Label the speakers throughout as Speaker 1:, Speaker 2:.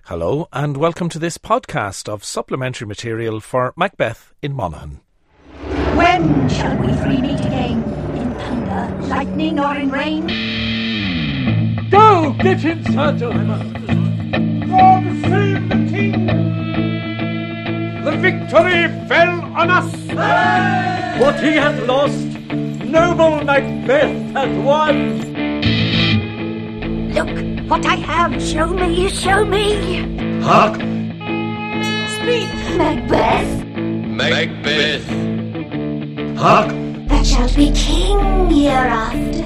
Speaker 1: Hello and welcome to this podcast of supplementary material for Macbeth in Monaghan.
Speaker 2: When shall we three meet again? In thunder, lightning, or in rain?
Speaker 3: Go, get him, Sir Jemima! God save the king! The victory fell on us! Hey! What he hath lost, noble Macbeth hath won!
Speaker 2: Look, what I have! Show me, show me!
Speaker 3: Hark!
Speaker 2: Speak, Macbeth!
Speaker 4: Macbeth!
Speaker 3: Hark!
Speaker 2: That shalt be king hereafter.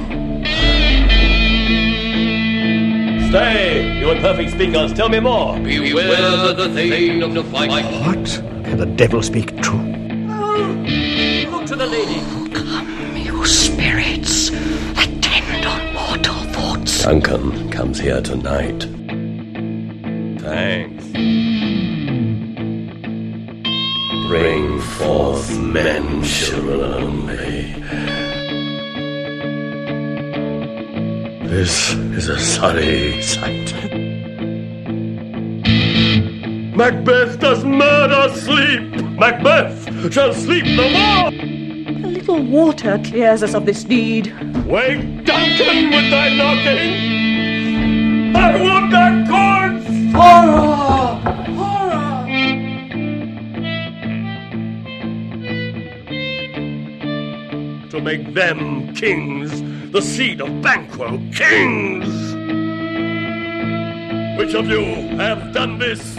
Speaker 5: Stay, you imperfect speakers, tell me more.
Speaker 4: Beware the thane of fight.
Speaker 6: What? Can the devil speak true?
Speaker 5: Look to the lady.
Speaker 2: Come, you spirits, attend on mortal thoughts.
Speaker 4: Duncan comes here tonight.
Speaker 5: Thanks.
Speaker 4: Bring forth men, children only. This is a sorry sight.
Speaker 5: Macbeth does murder sleep. Macbeth shall sleep no more.
Speaker 7: A little water clears us of this need.
Speaker 5: Wake Duncan with thy knocking. I want that corpse.
Speaker 3: Horror! Horror!
Speaker 5: To make them kings, the seed of Banquo, kings! Which of you have done this?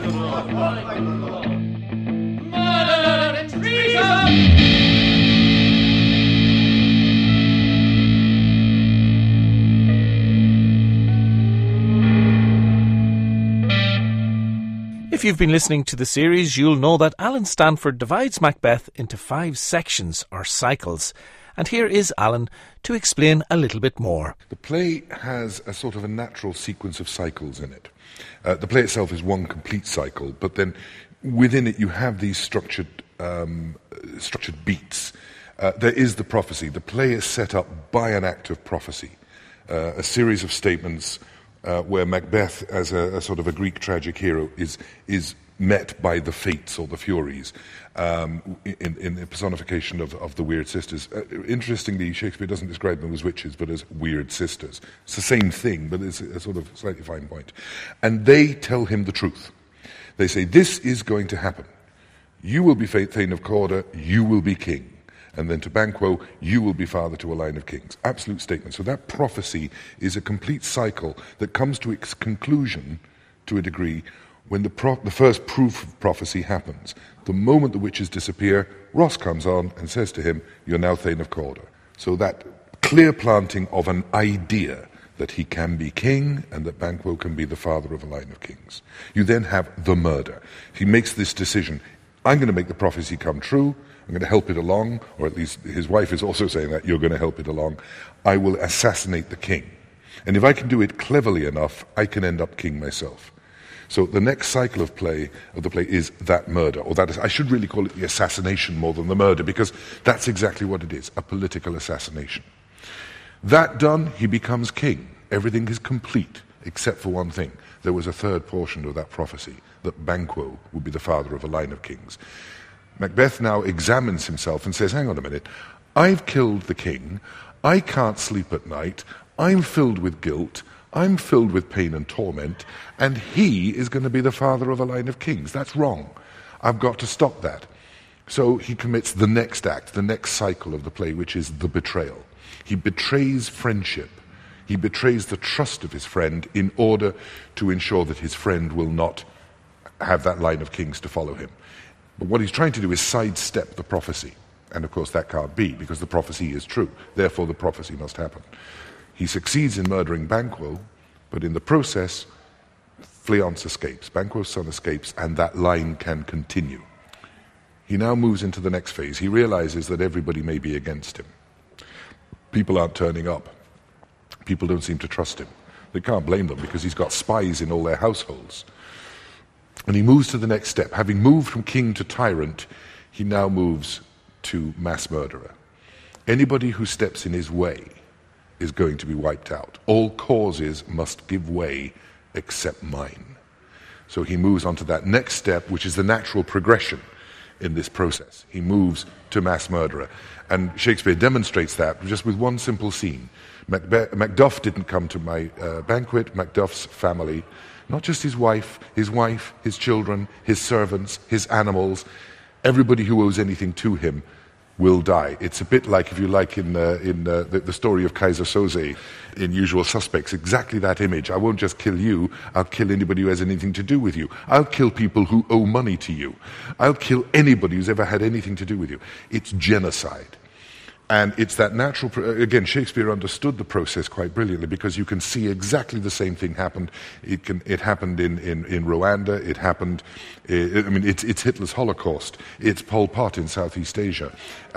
Speaker 3: Murder and treason!
Speaker 1: If you've been listening to the series, you'll know that Alan Stanford divides Macbeth into 5 sections or cycles. And here is Alan to explain a little bit more.
Speaker 8: The play has a sort of a natural sequence of cycles in it. The play itself is one complete cycle, but then within it you have these structured beats. There is the prophecy. The play is set up by an act of prophecy, a series of statements where Macbeth, as a sort of a Greek tragic hero, is met by the fates or the Furies in the personification of the Weird Sisters. Interestingly, Shakespeare doesn't describe them as witches, but as weird sisters. It's the same thing, but it's a sort of slightly fine point. And they tell him the truth. They say, this is going to happen. You will be Thane of Cawdor, you will be king. And then to Banquo, you will be father to a line of kings. Absolute statement. So that prophecy is a complete cycle that comes to its conclusion, to a degree, when the first proof of prophecy happens. The moment the witches disappear, Ross comes on and says to him, you're now Thane of Cawdor. So that clear planting of an idea that he can be king and that Banquo can be the father of a line of kings. You then have the murder. He makes this decision, I'm going to make the prophecy come true, I'm going to help it along, or at least his wife is also saying that, you're going to help it along. I will assassinate the king. And if I can do it cleverly enough, I can end up king myself. So the next cycle of the play is that murder, or that is, I should really call it the assassination more than the murder, because that's exactly what it is, a political assassination. That done, he becomes king. Everything is complete, except for one thing. There was a third portion of that prophecy, that Banquo would be the father of a line of kings. Macbeth now examines himself and says, hang on a minute, I've killed the king, I can't sleep at night, I'm filled with guilt, I'm filled with pain and torment, and he is going to be the father of a line of kings. That's wrong. I've got to stop that. So he commits the next act, the next cycle of the play, which is the betrayal. He betrays friendship. He betrays the trust of his friend in order to ensure that his friend will not have that line of kings to follow him. But what he's trying to do is sidestep the prophecy. And of course that can't be, because the prophecy is true. Therefore the prophecy must happen. He succeeds in murdering Banquo, but in the process, Fleance escapes. Banquo's son escapes, and that line can continue. He now moves into the next phase. He realizes that everybody may be against him. People aren't turning up. People don't seem to trust him. They can't blame them, because he's got spies in all their households. And he moves to the next step. Having moved from king to tyrant, he now moves to mass murderer. Anybody who steps in his way is going to be wiped out. All causes must give way except mine. So he moves on to that next step, which is the natural progression in this process. He moves to mass murderer. And Shakespeare demonstrates that just with one simple scene. Macduff didn't come to my banquet. Macduff's family, not just his wife, his children, his servants, his animals, everybody who owes anything to him will die. It's a bit like, if you like, in the story of Kaiser Soze in Usual Suspects, exactly that image. I won't just kill you, I'll kill anybody who has anything to do with you. I'll kill people who owe money to you. I'll kill anybody who's ever had anything to do with you. It's genocide. And it's that natural... Again, Shakespeare understood the process quite brilliantly, because you can see exactly the same thing happened. It happened in Rwanda. It happened... it's Hitler's Holocaust. It's Pol Pot in Southeast Asia.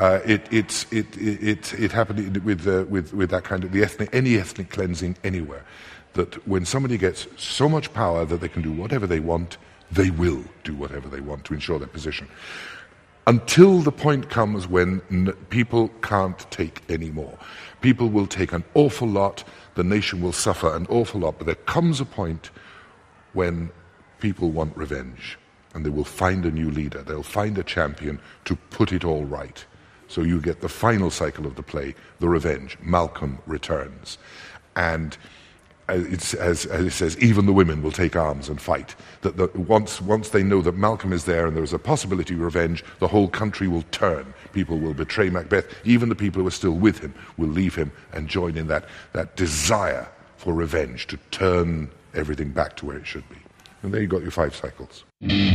Speaker 8: It happened with that kind of... any ethnic cleansing anywhere. That when somebody gets so much power that they can do whatever they want, they will do whatever they want to ensure their position. Until the point comes when people can't take any more. People will take an awful lot, the nation will suffer an awful lot, but there comes a point when people want revenge, and they will find a new leader, they'll find a champion to put it all right. So you get the final cycle of the play, the revenge. Malcolm returns. And as it says, even the women will take arms and fight. Once they know that Malcolm is there and there is a possibility of revenge, the whole country will turn. People will betray Macbeth. Even the people who are still with him will leave him and join in that desire for revenge, to turn everything back to where it should be. And there you got your 5 cycles.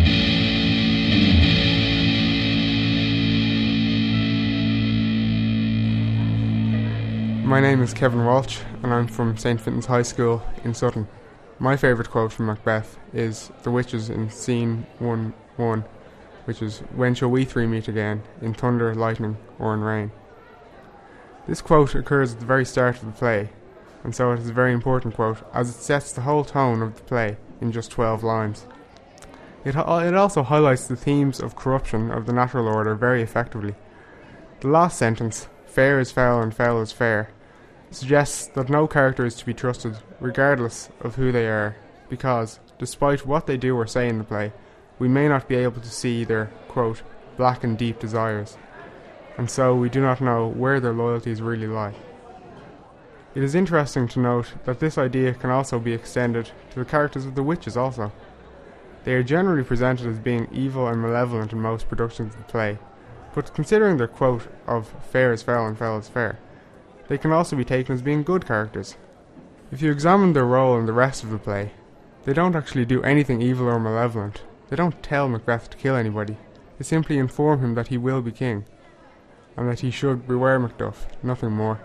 Speaker 9: My name is Kevin Walsh, and I'm from St. Vincent's High School in Sutton. My favourite quote from Macbeth is the witches in scene 1:1, which is, "When shall we three meet again, in thunder, lightning, or in rain?" This quote occurs at the very start of the play, and so it is a very important quote, as it sets the whole tone of the play in just 12 lines. It also highlights the themes of corruption of the natural order very effectively. The last sentence, "Fair is foul and foul is fair," suggests that no character is to be trusted, regardless of who they are, because, despite what they do or say in the play, we may not be able to see their, quote, black and deep desires, and so we do not know where their loyalties really lie. It is interesting to note that this idea can also be extended to the characters of the witches also. They are generally presented as being evil and malevolent in most productions of the play, but considering their quote of "fair is foul and foul is fair," they can also be taken as being good characters. If you examine their role in the rest of the play, they don't actually do anything evil or malevolent. They don't tell Macbeth to kill anybody. They simply inform him that he will be king, and that he should beware Macduff, nothing more.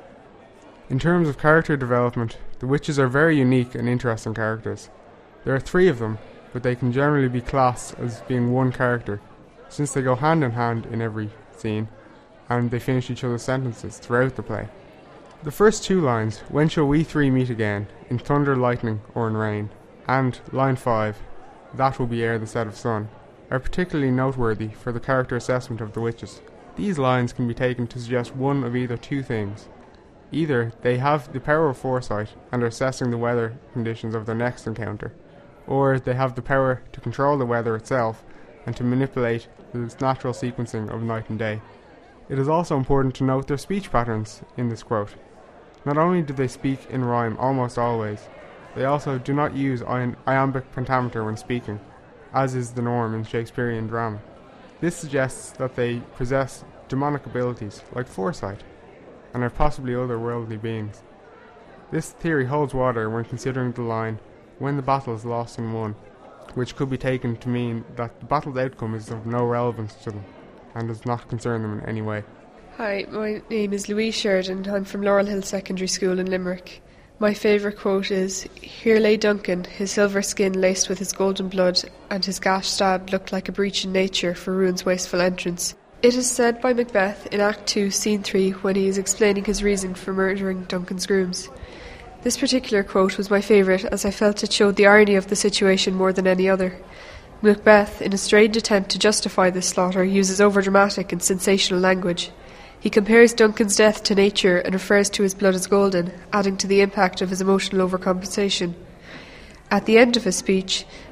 Speaker 9: In terms of character development, the witches are very unique and interesting characters. There are 3 of them, but they can generally be classed as being one character, since they go hand in hand in every scene, and they finish each other's sentences throughout the play. The first 2 lines, "When shall we three meet again, in thunder, lightning, or in rain?" and line 5, "That will be ere the set of sun," are particularly noteworthy for the character assessment of the witches. These lines can be taken to suggest one of either 2 things. Either they have the power of foresight and are assessing the weather conditions of their next encounter, or they have the power to control the weather itself and to manipulate the natural sequencing of night and day. It is also important to note their speech patterns in this quote. Not only do they speak in rhyme almost always, they also do not use iambic pentameter when speaking, as is the norm in Shakespearean drama. This suggests that they possess demonic abilities, like foresight, and are possibly otherworldly beings. This theory holds water when considering the line, "When the battle is lost and won," which could be taken to mean that the battle's outcome is of no relevance to them, and does not concern them in any way.
Speaker 10: Hi, my name is Louise Sheridan. I'm from Laurel Hill Secondary School in Limerick. My favourite quote is, "Here lay Duncan, his silver skin laced with his golden blood, and his gash stabbed looked like a breach in nature for ruin's wasteful entrance." It is said by Macbeth in Act 2, Scene 3, when he is explaining his reason for murdering Duncan's grooms. This particular quote was my favourite, as I felt it showed the irony of the situation more than any other. Macbeth, in a strained attempt to justify this slaughter, uses overdramatic and sensational language. He compares Duncan's death to nature and refers to his blood as golden, adding to the impact of his emotional overcompensation. At the end of his speech,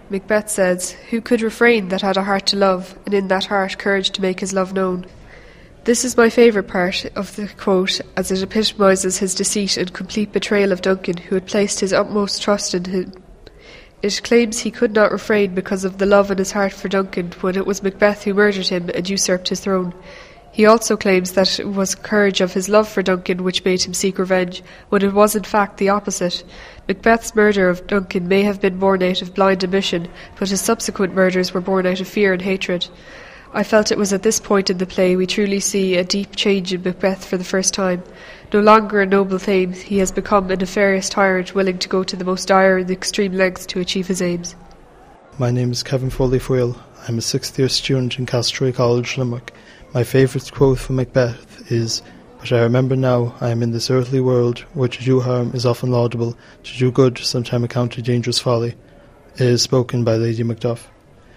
Speaker 10: Macbeth says, "Who could refrain that had a heart to love, and in that heart courage to make his love known?" This is my favourite part of the quote, as it epitomises his deceit and complete betrayal of Duncan, who had placed his utmost trust in him. It claims he could not refrain because of the love in his heart for Duncan, when it was Macbeth who murdered him and usurped his throne. He also claims that it was courage of his love for Duncan which made him seek revenge, when it was in fact the opposite. Macbeth's murder of Duncan may have been born out of blind ambition, but his subsequent murders were born out of fear and hatred. I felt it was at this point in the play we truly see a deep change in Macbeth for the first time. No longer a noble thane, he has become a nefarious tyrant willing to go to the most dire and extreme lengths to achieve his aims.
Speaker 11: My name is Kevin Foley-Fuil. I'm a 6th year student in Castlereagh College, Limerick. My favourite quote from Macbeth is, "But I remember now I am in this earthly world, where to do harm is often laudable, to do good sometime accounted dangerous folly." It is spoken by Lady Macduff.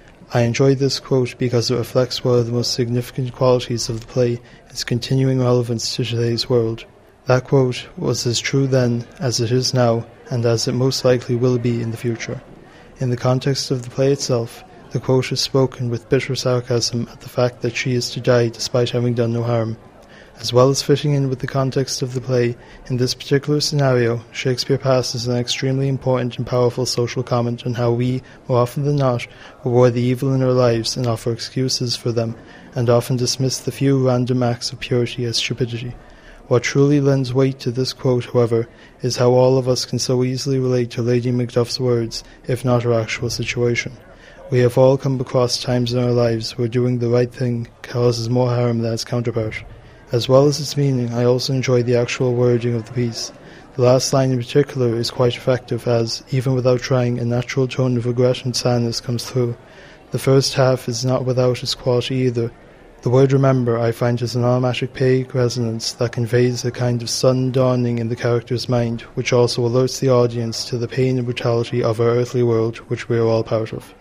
Speaker 11: I enjoy this quote because it reflects one of the most significant qualities of the play, its continuing relevance to today's world. That quote was as true then as it is now, and as it most likely will be in the future. In the context of the play itself, the quote is spoken with bitter sarcasm at the fact that she is to die despite having done no harm. As well as fitting in with the context of the play, in this particular scenario, Shakespeare passes an extremely important and powerful social comment on how we, more often than not, avoid the evil in our lives and offer excuses for them, and often dismiss the few random acts of purity as stupidity. What truly lends weight to this quote, however, is how all of us can so easily relate to Lady Macduff's words, if not her actual situation. We have all come across times in our lives where doing the right thing causes more harm than its counterpart. As well as its meaning, I also enjoy the actual wording of the piece. The last line in particular is quite effective as, even without trying, a natural tone of regret and sadness comes through. The first half is not without its quality either. The word remember I find is an automatic vague resonance that conveys a kind of sudden dawning in the character's mind, which also alerts the audience to the pain and brutality of our earthly world, which we are all part of.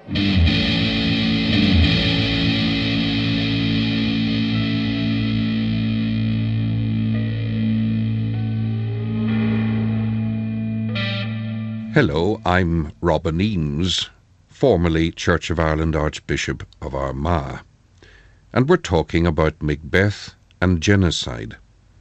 Speaker 12: Hello, I'm Robin Eames, formerly Church of Ireland Archbishop of Armagh, and we're talking about Macbeth and genocide.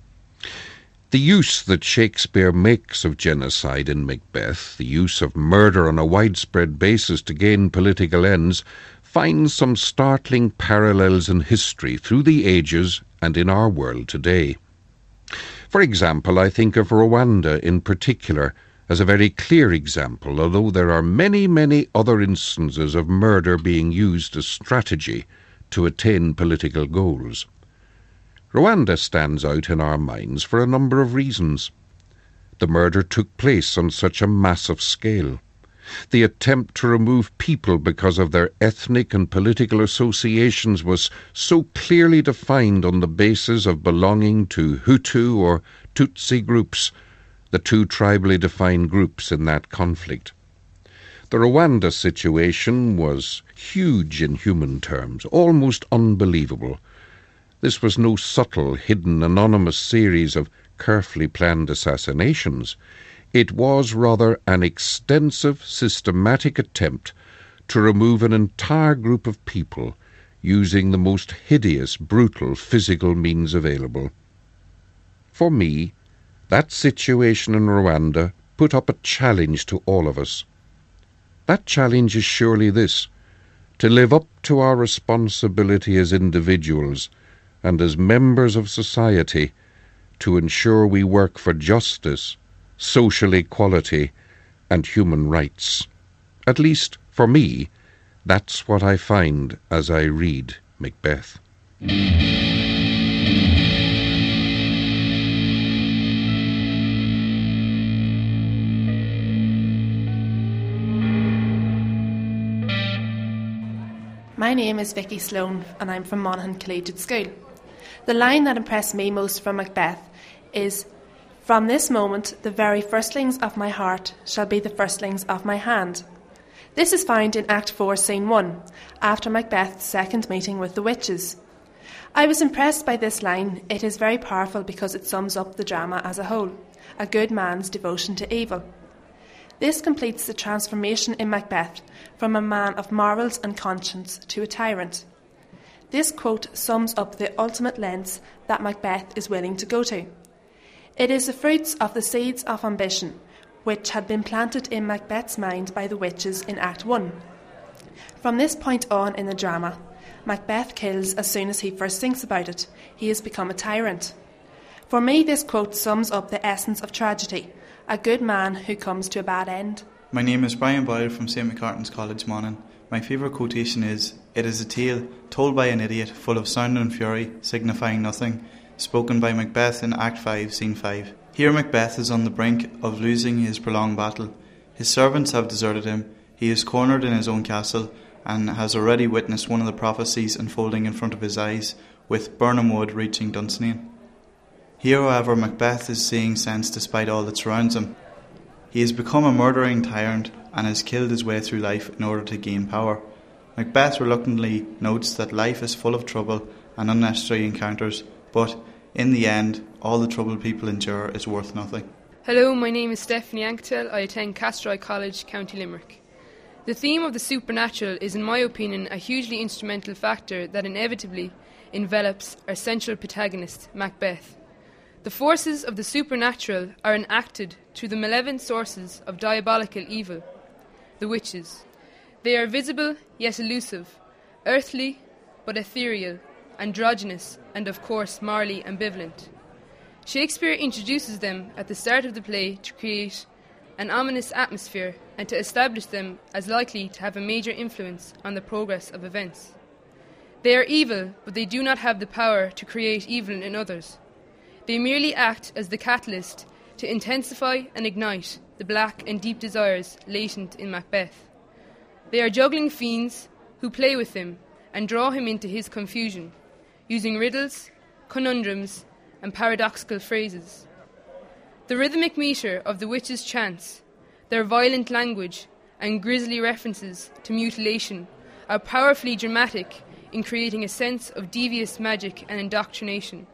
Speaker 12: The use that Shakespeare makes of genocide in Macbeth, the use of murder on a widespread basis to gain political ends, finds some startling parallels in history through the ages and in our world today. For example, I think of Rwanda in particular as a very clear example, although there are many, many other instances of murder being used as strategy to attain political goals. Rwanda stands out in our minds for a number of reasons. The murder took place on such a massive scale. The attempt to remove people because of their ethnic and political associations was so clearly defined on the basis of belonging to Hutu or Tutsi groups, the two tribally defined groups in that conflict. The Rwanda situation was huge in human terms, almost unbelievable. This was no subtle, hidden, anonymous series of carefully planned assassinations. It was rather an extensive, systematic attempt to remove an entire group of people using the most hideous, brutal physical means available. For me, that situation in Rwanda put up a challenge to all of us. That challenge is surely this: to live up to our responsibility as individuals and as members of society to ensure we work for justice, social equality, and human rights. At least, for me, that's what I find as I read Macbeth.
Speaker 13: My name is Vicky Sloan and I'm from Monaghan Collegiate School. The line that impressed me most from Macbeth is, "From this moment the very firstlings of my heart shall be the firstlings of my hand." This is found in Act 4, Scene 1, after Macbeth's second meeting with the witches. I was impressed by this line. It is very powerful because it sums up the drama as a whole, a good man's devotion to evil. This completes the transformation in Macbeth from a man of morals and conscience to a tyrant. This quote sums up the ultimate lengths that Macbeth is willing to go to. It is the fruits of the seeds of ambition which had been planted in Macbeth's mind by the witches in Act 1. From this point on in the drama, Macbeth kills as soon as he first thinks about it. He has become a tyrant. For me, this quote sums up the essence of tragedy, a good man who comes to a bad end.
Speaker 14: My name is Brian Boyle from St McCartan's College, Monaghan. My favourite quotation is, "It is a tale told by an idiot, full of sound and fury, signifying nothing," spoken by Macbeth in Act 5, Scene 5. Here Macbeth is on the brink of losing his prolonged battle. His servants have deserted him, he is cornered in his own castle, and has already witnessed one of the prophecies unfolding in front of his eyes, with Birnam Wood reaching Dunsinane. Here, however, Macbeth is seeing sense despite all that surrounds him. He has become a murdering tyrant and has killed his way through life in order to gain power. Macbeth reluctantly notes that life is full of trouble and unnecessary encounters, but in the end, all the trouble people endure is worth nothing.
Speaker 15: Hello, my name is Stephanie Anketel. I attend Castroy College, County Limerick. The theme of the supernatural is, in my opinion, a hugely instrumental factor that inevitably envelops our central protagonist, Macbeth. The forces of the supernatural are enacted through the malevolent sources of diabolical evil, the witches. They are visible yet elusive, earthly but ethereal, androgynous and of course morally ambivalent. Shakespeare introduces them at the start of the play to create an ominous atmosphere and to establish them as likely to have a major influence on the progress of events. They are evil, but they do not have the power to create evil in others. They merely act as the catalyst to intensify and ignite the black and deep desires latent in Macbeth. They are juggling fiends who play with him and draw him into his confusion, using riddles, conundrums, and paradoxical phrases. The rhythmic metre of the witches' chants, their violent language, and grisly references to mutilation are powerfully dramatic in creating a sense of devious magic and indoctrination.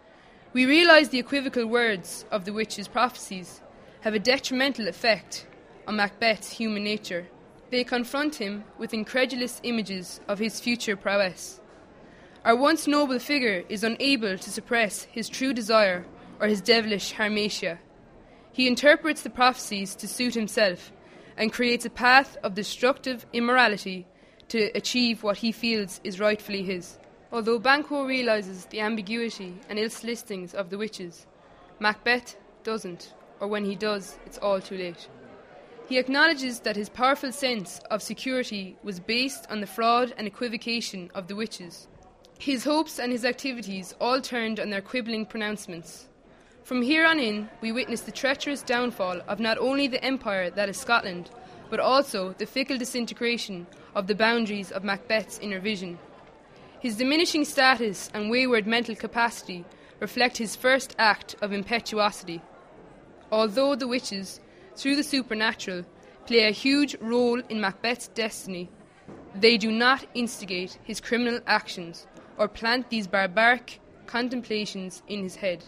Speaker 15: We realise the equivocal words of the witches' prophecies have a detrimental effect on Macbeth's human nature. They confront him with incredulous images of his future prowess. Our once noble figure is unable to suppress his true desire or his devilish harmatia. He interprets the prophecies to suit himself and creates a path of destructive immorality to achieve what he feels is rightfully his. Although Banquo realises the ambiguity and ill listings of the witches, Macbeth doesn't, or when he does, it's all too late. He acknowledges that his powerful sense of security was based on the fraud and equivocation of the witches. His hopes and his activities all turned on their quibbling pronouncements. From here on in, we witness the treacherous downfall of not only the empire that is Scotland, but also the fickle disintegration of the boundaries of Macbeth's inner vision. His diminishing status and wayward mental capacity reflect his first act of impetuosity. Although the witches, through the supernatural, play a huge role in Macbeth's destiny, they do not instigate his criminal actions or plant these barbaric contemplations in his head.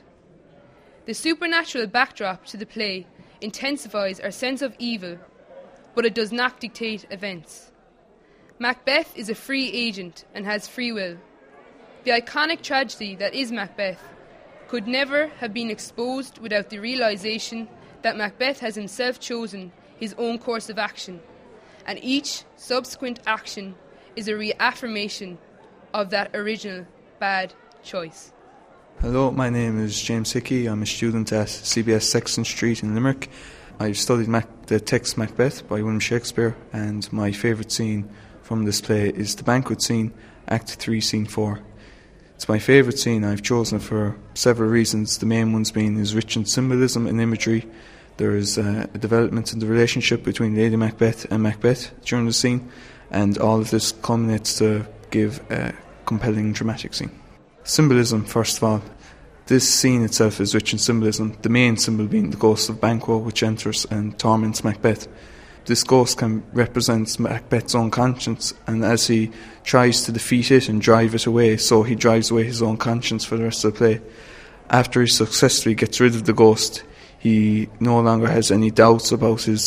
Speaker 15: The supernatural backdrop to the play intensifies our sense of evil, but it does not dictate events. Macbeth is a free agent and has free will. The iconic tragedy that is Macbeth could never have been exposed without the realisation that Macbeth has himself chosen his own course of action, and each subsequent action is a reaffirmation of that original bad choice.
Speaker 16: Hello, my name is James Hickey. I'm a student at CBS Sexton Street in Limerick. I've studied the text Macbeth by William Shakespeare, and my favourite scene from this play is the banquet scene, Act 3, Scene 4. It's my favourite scene. I've chosen it for several reasons, the main ones being is rich in symbolism and imagery. There is a development in the relationship between Lady Macbeth and Macbeth during the scene, and all of this culminates to give a compelling dramatic scene. Symbolism, first of all. This scene itself is rich in symbolism, the main symbol being the ghost of Banquo, which enters and torments Macbeth. This ghost represents Macbeth's own conscience, and as he tries to defeat it and drive it away, so he drives away his own conscience for the rest of the play. After he successfully gets rid of the ghost, he no longer has any doubts about his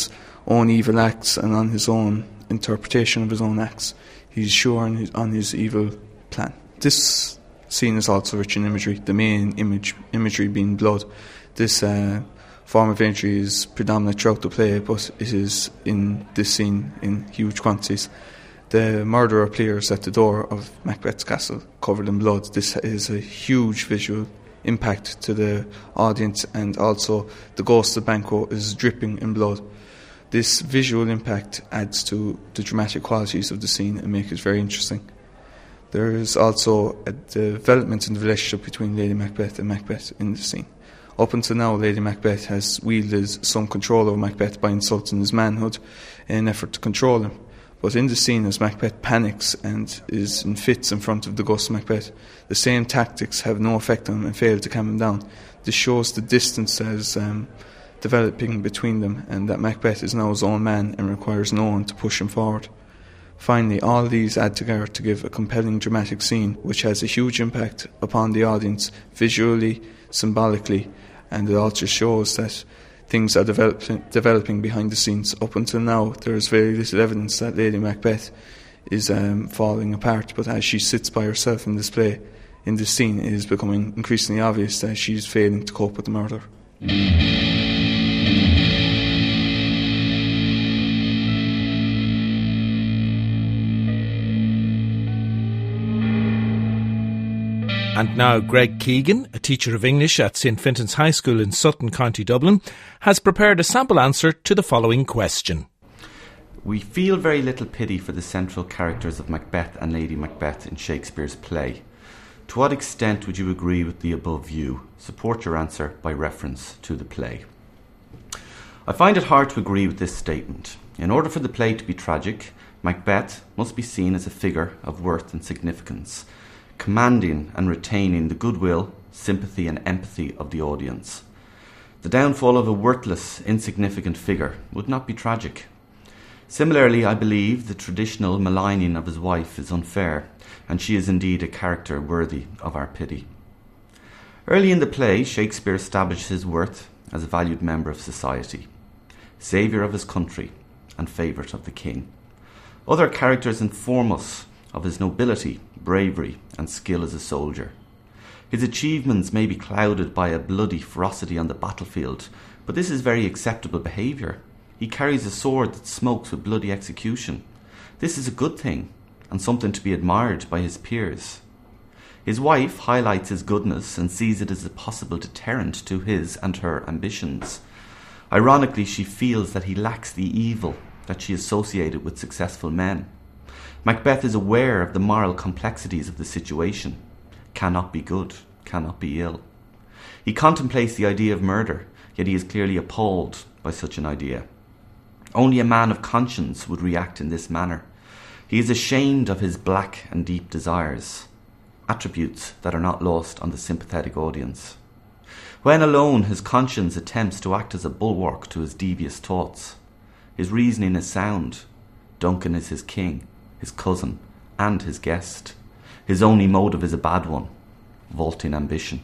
Speaker 16: own evil acts and on his own interpretation of his own acts. He's sure on his evil plan. This scene is also rich in imagery, the main imagery being blood. This form of imagery is predominant throughout the play, but it is in this scene in huge quantities. The murderer appears at the door of Macbeth's castle, covered in blood. This is a huge visual impact to the audience, and also the ghost of Banquo is dripping in blood. This visual impact adds to the dramatic qualities of the scene and makes it very interesting. There is also a development in the relationship between Lady Macbeth and Macbeth in the scene. Up until now, Lady Macbeth has wielded some control over Macbeth by insulting his manhood in an effort to control him. But in the scene, as Macbeth panics and is in fits in front of the ghost of Macbeth, the same tactics have no effect on him and fail to calm him down. This shows the distance that is developing between them, and that Macbeth is now his own man and requires no one to push him forward. Finally, all these add together to give a compelling dramatic scene which has a huge impact upon the audience visually, symbolically, and it also shows that things are developing behind the scenes. Up until now, there is very little evidence that Lady Macbeth is falling apart, but as she sits by herself in this play, in this scene, it is becoming increasingly obvious that she is failing to cope with the murder.
Speaker 1: And now Greg Keegan, a teacher of English at St Fintan's High School in Sutton, County Dublin, has prepared a sample answer to the following question.
Speaker 17: We feel very little pity for the central characters of Macbeth and Lady Macbeth in Shakespeare's play. To what extent would you agree with the above view? Support your answer by reference to the play. I find it hard to agree with this statement. In order for the play to be tragic, Macbeth must be seen as a figure of worth and significance, commanding and retaining the goodwill, sympathy and empathy of the audience. The downfall of a worthless, insignificant figure would not be tragic. Similarly, I believe the traditional maligning of his wife is unfair, and she is indeed a character worthy of our pity. Early in the play, Shakespeare established his worth as a valued member of society, saviour of his country and favourite of the king. Other characters inform us of his nobility, bravery and skill as a soldier. His achievements may be clouded by a bloody ferocity on the battlefield, but this is very acceptable behaviour. He carries a sword that smokes with bloody execution. This is a good thing, and something to be admired by his peers. His wife highlights his goodness and sees it as a possible deterrent to his and her ambitions. Ironically, she feels that he lacks the evil that she associated with successful men. Macbeth is aware of the moral complexities of the situation. Cannot be good, cannot be ill. He contemplates the idea of murder, yet he is clearly appalled by such an idea. Only a man of conscience would react in this manner. He is ashamed of his black and deep desires, attributes that are not lost on the sympathetic audience. When alone, his conscience attempts to act as a bulwark to his devious thoughts. His reasoning is sound. Duncan is his king, his cousin, and his guest. His only motive is a bad one, vaulting ambition.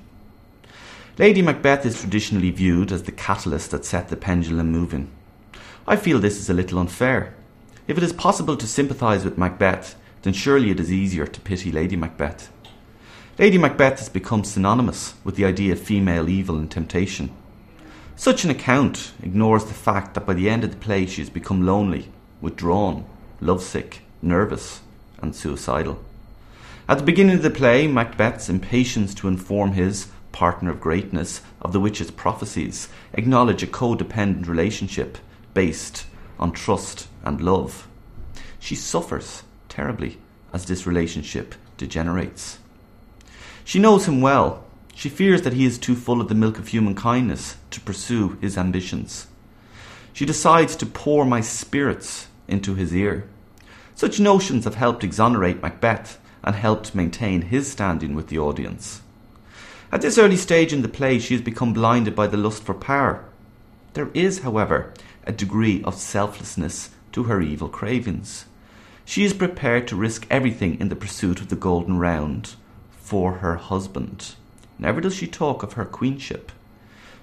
Speaker 17: Lady Macbeth is traditionally viewed as the catalyst that set the pendulum moving. I feel this is a little unfair. If it is possible to sympathise with Macbeth, then surely it is easier to pity Lady Macbeth. Lady Macbeth has become synonymous with the idea of female evil and temptation. Such an account ignores the fact that by the end of the play she has become lonely, withdrawn, lovesick, nervous and suicidal. At the beginning of the play, Macbeth's impatience to inform his partner of greatness of the witch's prophecies acknowledge a codependent relationship based on trust and love. She suffers terribly as this relationship degenerates. She knows him well. She fears that he is too full of the milk of human kindness to pursue his ambitions. She decides to pour my spirits into his ear. Such notions have helped exonerate Macbeth and helped maintain his standing with the audience. At this early stage in the play, she has become blinded by the lust for power. There is, however, a degree of selflessness to her evil cravings. She is prepared to risk everything in the pursuit of the golden round for her husband. Never does she talk of her queenship.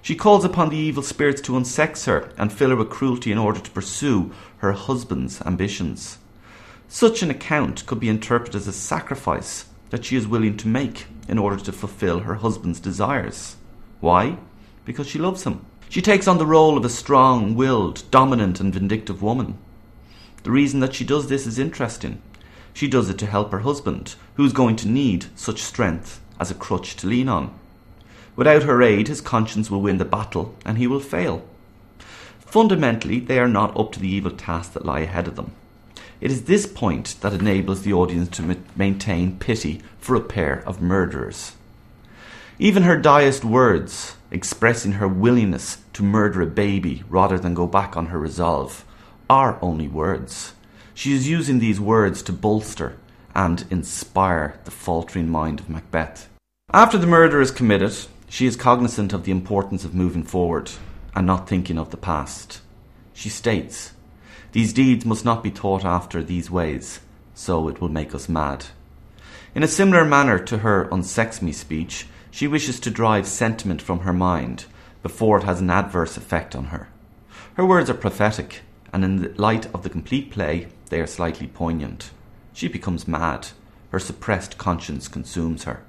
Speaker 17: She calls upon the evil spirits to unsex her and fill her with cruelty in order to pursue her husband's ambitions. Such an account could be interpreted as a sacrifice that she is willing to make in order to fulfill her husband's desires. Why? Because she loves him. She takes on the role of a strong-willed, dominant and vindictive woman. The reason that she does this is interesting. She does it to help her husband, who is going to need such strength as a crutch to lean on. Without her aid, his conscience will win the battle and he will fail. Fundamentally, they are not up to the evil tasks that lie ahead of them. It is this point that enables the audience to maintain pity for a pair of murderers. Even her diest words, expressing her willingness to murder a baby rather than go back on her resolve, are only words. She is using these words to bolster and inspire the faltering mind of Macbeth. After the murder is committed, she is cognizant of the importance of moving forward and not thinking of the past. She states, "These deeds must not be thought after these ways, so it will make us mad." In a similar manner to her "unsex me" speech, she wishes to drive sentiment from her mind before it has an adverse effect on her. Her words are prophetic, and in the light of the complete play, they are slightly poignant. She becomes mad. Her suppressed conscience consumes her.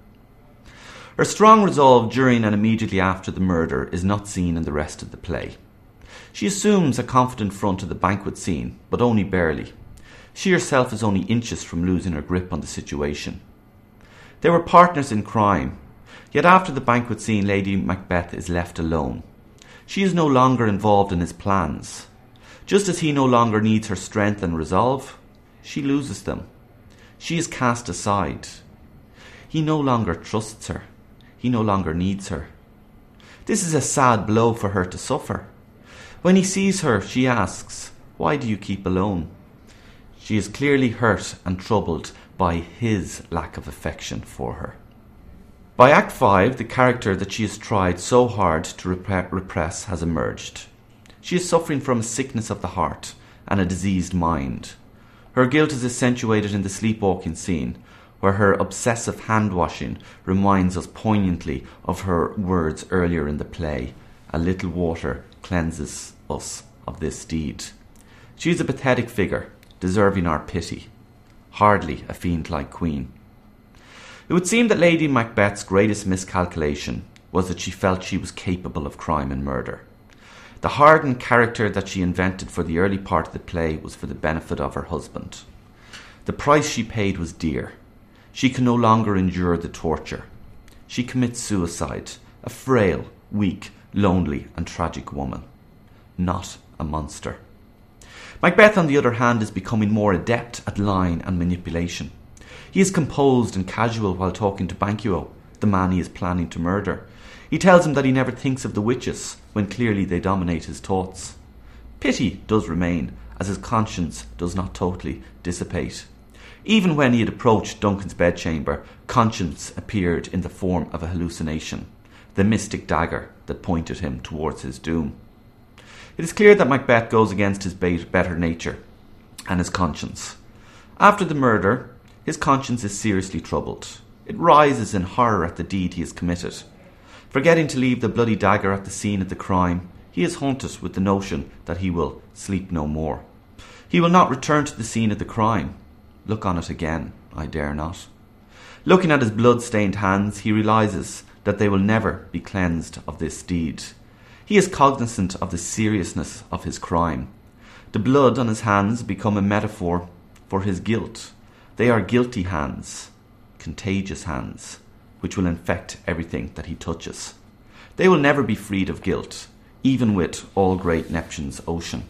Speaker 17: Her strong resolve during and immediately after the murder is not seen in the rest of the play. She assumes a confident front at the banquet scene, but only barely. She herself is only inches from losing her grip on the situation. They were partners in crime, yet after the banquet scene, Lady Macbeth is left alone. She is no longer involved in his plans. Just as he no longer needs her strength and resolve, she loses them. She is cast aside. He no longer trusts her. He no longer needs her. This is a sad blow for her to suffer. When he sees her, she asks, "Why do you keep alone?" She is clearly hurt and troubled by his lack of affection for her. By Act 5, the character that she has tried so hard to repress has emerged. She is suffering from a sickness of the heart and a diseased mind. Her guilt is accentuated in the sleepwalking scene, where her obsessive hand-washing reminds us poignantly of her words earlier in the play, "A little water cleanses us of this deed." She is a pathetic figure, deserving our pity. Hardly a fiend-like queen. It would seem that Lady Macbeth's greatest miscalculation was that she felt she was capable of crime and murder. The hardened character that she invented for the early part of the play was for the benefit of her husband. The price she paid was dear. She can no longer endure the torture. She commits suicide, a frail, weak, lonely and tragic woman. Not a monster. Macbeth, on the other hand, is becoming more adept at lying and manipulation. He is composed and casual while talking to Banquo, the man he is planning to murder. He tells him that he never thinks of the witches, when clearly they dominate his thoughts. Pity does remain, as his conscience does not totally dissipate. Even when he had approached Duncan's bedchamber, conscience appeared in the form of a hallucination, the mystic dagger that pointed him towards his doom. It is clear that Macbeth goes against his better nature and his conscience. After the murder, his conscience is seriously troubled. It rises in horror at the deed he has committed. Forgetting to leave the bloody dagger at the scene of the crime, he is haunted with the notion that he will sleep no more. He will not return to the scene of the crime. Look on it again, I dare not. Looking at his blood-stained hands, he realises that they will never be cleansed of this deed. He is cognizant of the seriousness of his crime. The blood on his hands become a metaphor for his guilt. They are guilty hands, contagious hands, which will infect everything that he touches. They will never be freed of guilt, even with all great Neptune's ocean.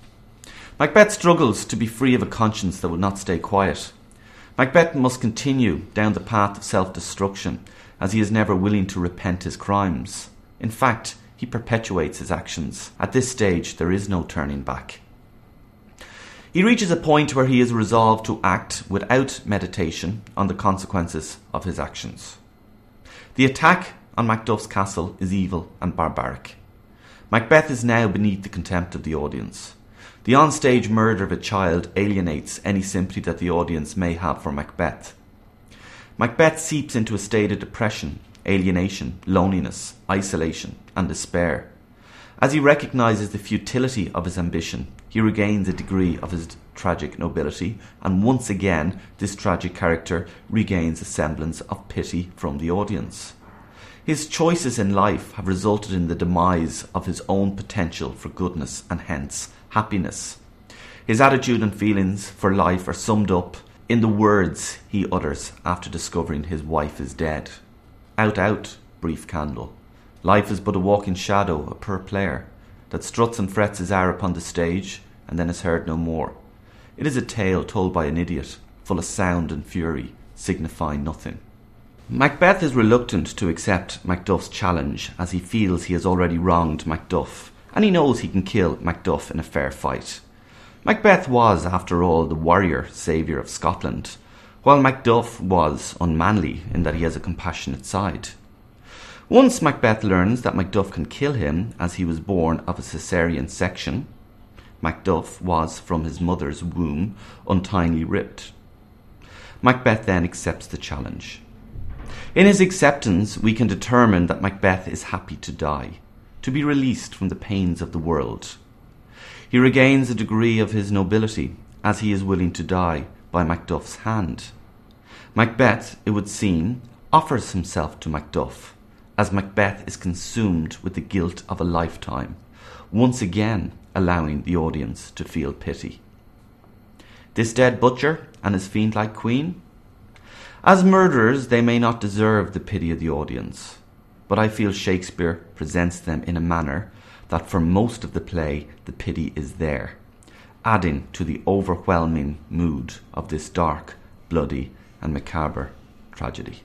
Speaker 17: Macbeth struggles to be free of a conscience that will not stay quiet. Macbeth must continue down the path of self-destruction, as he is never willing to repent his crimes. In fact, he perpetuates his actions. At this stage, there is no turning back. He reaches a point where he is resolved to act without meditation on the consequences of his actions. The attack on Macduff's castle is evil and barbaric. Macbeth is now beneath the contempt of the audience. The onstage murder of a child alienates any sympathy that the audience may have for Macbeth. Macbeth seeps into a state of depression, alienation, loneliness, isolation, and despair. As he recognises the futility of his ambition, he regains a degree of his tragic nobility, and once again this tragic character regains a semblance of pity from the audience. His choices in life have resulted in the demise of his own potential for goodness and hence happiness. His attitude and feelings for life are summed up in the words he utters after discovering his wife is dead. Out, out, brief candle. Life is but a walking shadow, a poor player, that struts and frets his hour upon the stage, and then is heard no more. It is a tale told by an idiot, full of sound and fury, signifying nothing. Macbeth is reluctant to accept Macduff's challenge, as he feels he has already wronged Macduff, and he knows he can kill Macduff in a fair fight. Macbeth was, after all, the warrior saviour of Scotland, while Macduff was unmanly in that he has a compassionate side. Once Macbeth learns that Macduff can kill him, as he was born of a caesarean section, Macduff was from his mother's womb untimely ripped. Macbeth then accepts the challenge. In his acceptance, we can determine that Macbeth is happy to die, to be released from the pains of the world. He regains a degree of his nobility, as he is willing to die by Macduff's hand. Macbeth, it would seem, offers himself to Macduff, as Macbeth is consumed with the guilt of a lifetime, once again allowing the audience to feel pity. This dead butcher and his fiend-like queen? As murderers, they may not deserve the pity of the audience, but I feel Shakespeare presents them in a manner that for most of the play the pity is there, adding to the overwhelming mood of this dark, bloody and macabre tragedy.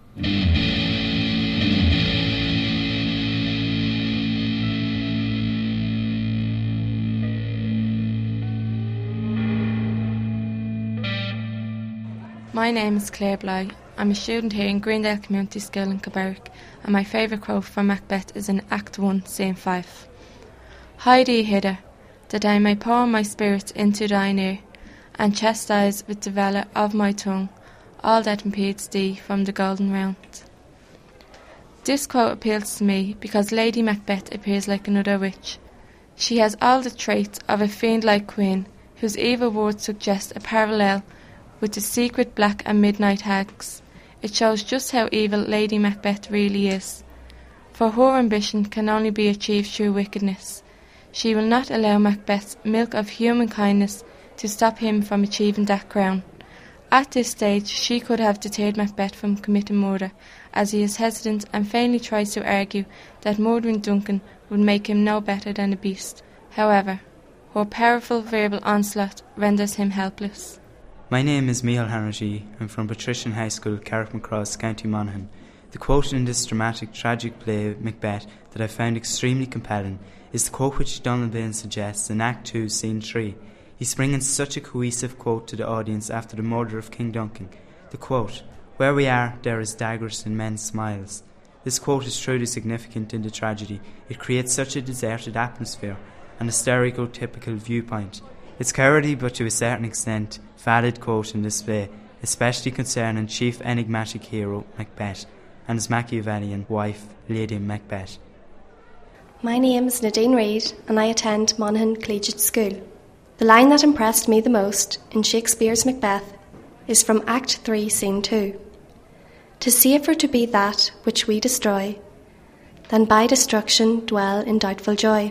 Speaker 18: My name is Claire Bly. I'm a student here in Greendale Community School in Kilbarrack, and my favourite quote from Macbeth is in Act 1, Scene 5. Hie thee hither, that I may pour my spirit into thine ear, and chastise with the valour of my tongue all that impedes thee from the golden round. This quote appeals to me because Lady Macbeth appears like another witch. She has all the traits of a fiend-like queen, whose evil words suggest a parallel with the secret black and midnight hags. It shows just how evil Lady Macbeth really is, for her ambition can only be achieved through wickedness. She will not allow Macbeth's milk of human kindness to stop him from achieving that crown. At this stage, she could have deterred Macbeth from committing murder, as he is hesitant and vainly tries to argue that murdering Duncan would make him no better than a beast. However, her powerful verbal onslaught renders him helpless.
Speaker 19: My name is Micheál Hanratty. I'm from Patrician High School, Carrickmacross, County Monaghan. The quote in this dramatic, tragic play, Macbeth, that I found extremely compelling is the quote which Donald Bain suggests in Act 2, Scene 3. He's bringing such a cohesive quote to the audience after the murder of King Duncan. The quote, "Where we are, there is daggers and men's smiles." This quote is truly significant in the tragedy. It creates such a deserted atmosphere and a stereotypical viewpoint. It's cowardly, but to a certain extent, valid quote in this play, especially concerning chief enigmatic hero Macbeth and his Machiavellian wife, Lady Macbeth.
Speaker 20: My name is Nadine Reid and I attend Monaghan Collegiate School. The line that impressed me the most in Shakespeare's Macbeth is from Act 3, Scene 2. "'Tis safer to be that which we destroy, than by destruction dwell in doubtful joy."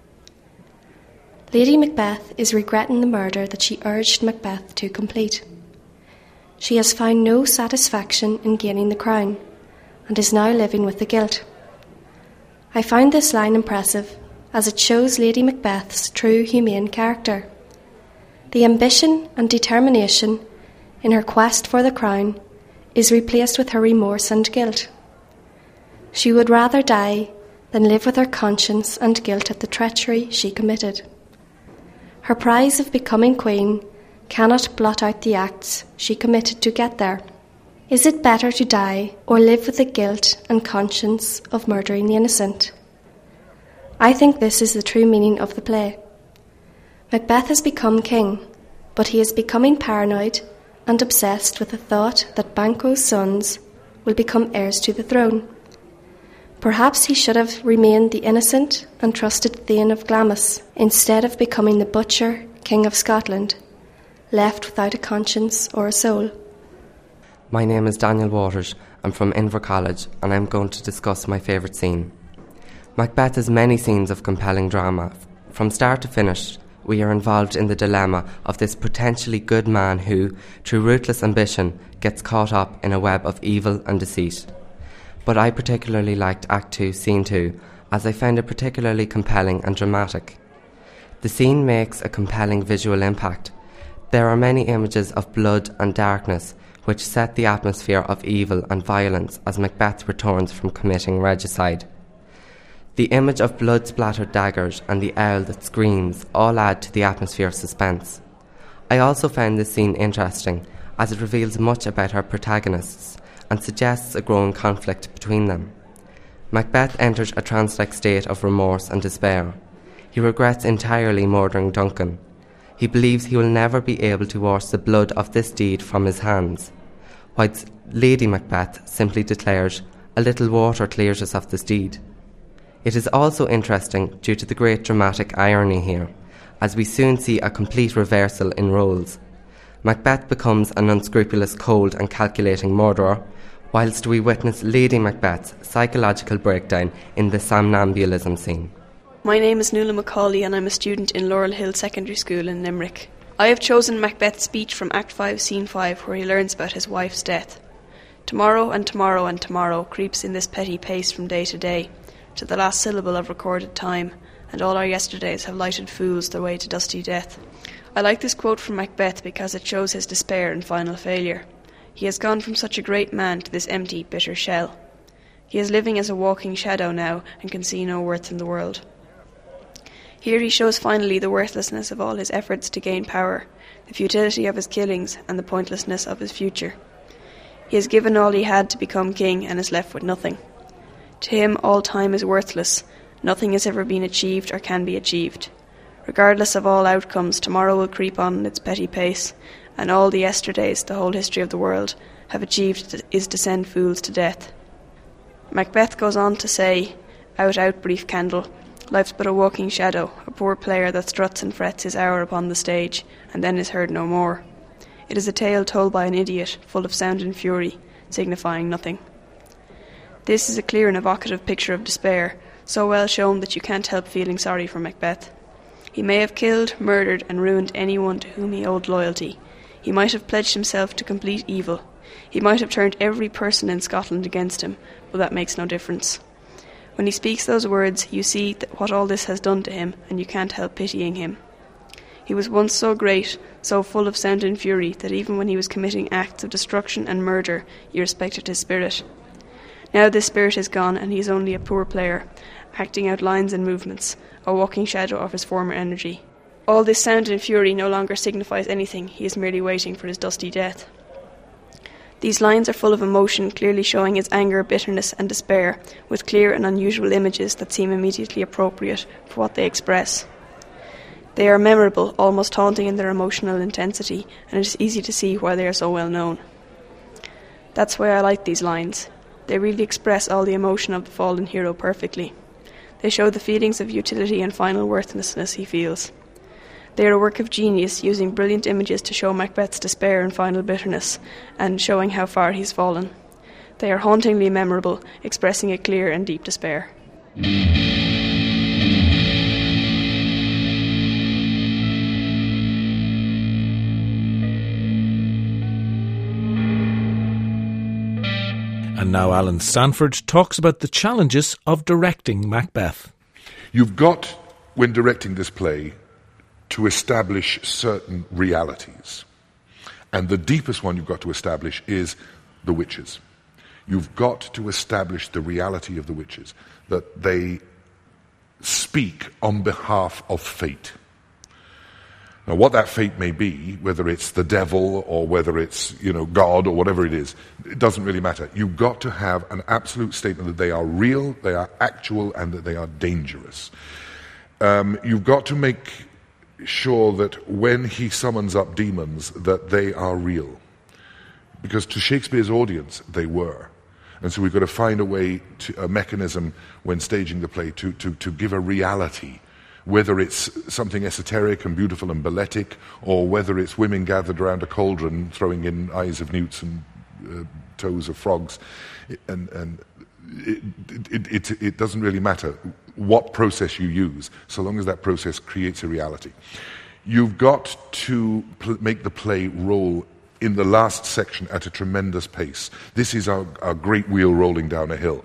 Speaker 20: Lady Macbeth is regretting the murder that she urged Macbeth to complete. She has found no satisfaction in gaining the crown, and is now living with the guilt. I found this line impressive, as it shows Lady Macbeth's true humane character. The ambition and determination in her quest for the crown is replaced with her remorse and guilt. She would rather die than live with her conscience and guilt at the treachery she committed. Her prize of becoming queen cannot blot out the acts she committed to get there. Is it better to die or live with the guilt and conscience of murdering the innocent? I think this is the true meaning of the play. Macbeth has become king, but he is becoming paranoid and obsessed with the thought that Banquo's sons will become heirs to the throne. Perhaps he should have remained the innocent and trusted Thane of Glamis, instead of becoming the butcher, King of Scotland, left without a conscience or a soul.
Speaker 21: My name is Daniel Waters. I'm from Inver College, and I'm going to discuss my favourite scene. Macbeth has many scenes of compelling drama. From start to finish, we are involved in the dilemma of this potentially good man who, through ruthless ambition, gets caught up in a web of evil and deceit. But I particularly liked Act 2, Scene 2, as I found it particularly compelling and dramatic. The scene makes a compelling visual impact. There are many images of blood and darkness which set the atmosphere of evil and violence as Macbeth returns from committing regicide. The image of blood-splattered daggers and the owl that screams all add to the atmosphere of suspense. I also found this scene interesting as it reveals much about our protagonists and suggests a growing conflict between them. Macbeth enters a trance-like state of remorse and despair. He regrets entirely murdering Duncan. He believes he will never be able to wash the blood of this deed from his hands, whilst Lady Macbeth simply declares, "A little water clears us of this deed." It is also interesting due to the great dramatic irony here, as we soon see a complete reversal in roles. Macbeth becomes an unscrupulous, cold and calculating murderer, whilst we witness Lady Macbeth's psychological breakdown in the somnambulism scene.
Speaker 22: My name is Nuala Macaulay and I'm a student in Laurel Hill Secondary School in Limerick. I have chosen Macbeth's speech from Act 5, Scene 5, where he learns about his wife's death. Tomorrow and tomorrow and tomorrow creeps in this petty pace from day to day, to the last syllable of recorded time, and all our yesterdays have lighted fools their way to dusty death. I like this quote from Macbeth because it shows his despair and final failure. He has gone from such a great man to this empty, bitter shell. He is living as a walking shadow now and can see no worth in the world. Here he shows finally the worthlessness of all his efforts to gain power, the futility of his killings, and the pointlessness of his future. He has given all he had to become king and is left with nothing. To him, all time is worthless. Nothing has ever been achieved or can be achieved. Regardless of all outcomes, tomorrow will creep on in its petty pace, and all the yesterdays the whole history of the world have achieved is to send fools to death. Macbeth goes on to say, "Out, out, brief candle. Life's but a walking shadow, a poor player that struts and frets his hour upon the stage, and then is heard no more. It is a tale told by an idiot, full of sound and fury, signifying nothing." This is a clear and evocative picture of despair, so well shown that you can't help feeling sorry for Macbeth. He may have killed, murdered, and ruined anyone to whom he owed loyalty. He might have pledged himself to complete evil. He might have turned every person in Scotland against him, but that makes no difference. When he speaks those words, you see what all this has done to him, and you can't help pitying him. He was once so great, so full of sound and fury, that even when he was committing acts of destruction and murder, you respected his spirit. Now this spirit is gone, and he is only a poor player, acting out lines and movements, a walking shadow of his former energy. All this sound and fury no longer signifies anything, he is merely waiting for his dusty death. These lines are full of emotion, clearly showing his anger, bitterness and despair, with clear and unusual images that seem immediately appropriate for what they express. They are memorable, almost haunting in their emotional intensity, and it is easy to see why they are so well known. That's why I like these lines. They really express all the emotion of the fallen hero perfectly. They show the feelings of utility and final worthlessness he feels. They are a work of genius, using brilliant images to show Macbeth's despair and final bitterness, and showing how far he's fallen. They are hauntingly memorable, expressing a clear and deep despair.
Speaker 1: And now Alan Stanford talks about the challenges of directing Macbeth.
Speaker 8: You've got, when directing this play, to establish certain realities. And the deepest one you've got to establish is the witches. You've got to establish the reality of the witches, that they speak on behalf of fate. Now, what that fate may be, whether it's the devil or whether it's, God or whatever it is, it doesn't really matter. You've got to have an absolute statement that they are real, they are actual, and that they are dangerous. You've got to make sure that when he summons up demons, that they are real. Because to Shakespeare's audience, they were. And so we've got to find a mechanism when staging the play to give a reality, whether it's something esoteric and beautiful and balletic, or whether it's women gathered around a cauldron throwing in eyes of newts and toes of frogs. And it doesn't really matter what process you use, so long as that process creates a reality. You've got to make the play roll in the last section at a tremendous pace. This is our great wheel rolling down a hill.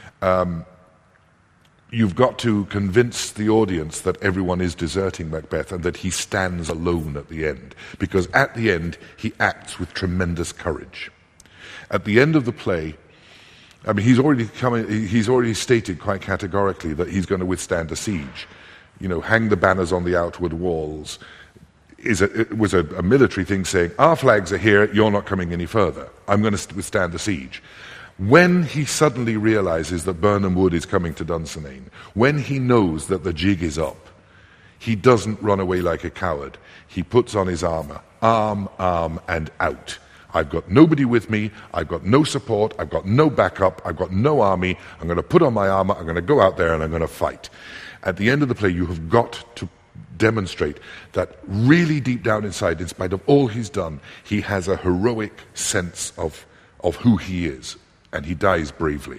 Speaker 8: You've got to convince the audience that everyone is deserting Macbeth and that he stands alone at the end, because at the end he acts with tremendous courage. At the end of the play, I mean, he's already stated quite categorically that he's going to withstand a siege. You know, hang the banners on the outward walls. It was a military thing saying, our flags are here, you're not coming any further. I'm going to withstand the siege. When he suddenly realizes that Birnam Wood is coming to Dunsinane, when he knows that the jig is up, he doesn't run away like a coward. He puts on his armor, arm, and out. I've got nobody with me, I've got no support, I've got no backup, I've got no army, I'm going to put on my armor, I'm going to go out there and I'm going to fight. At the end of the play, you have got to demonstrate that really deep down inside, in spite of all he's done, he has a heroic sense of who he is, and he dies bravely.